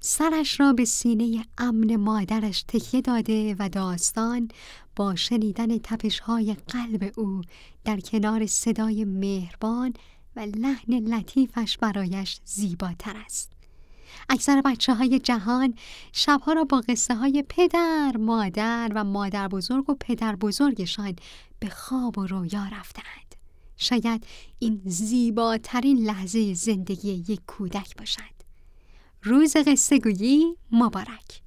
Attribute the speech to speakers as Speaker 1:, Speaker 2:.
Speaker 1: سرش را به سینه امن مادرش تکیه داده و داستان با شنیدن تپش‌های قلب او در کنار صدای مهربان و لحن لطیفش برایش زیباتر است. اکثر بچه‌های جهان شبها را با قصه‌های پدر، مادر و مادر بزرگ و پدر بزرگشان به خواب و رویا رفتند. شاید این زیباترین لحظه زندگی یک کودک باشد. روز قصه گویی مبارک.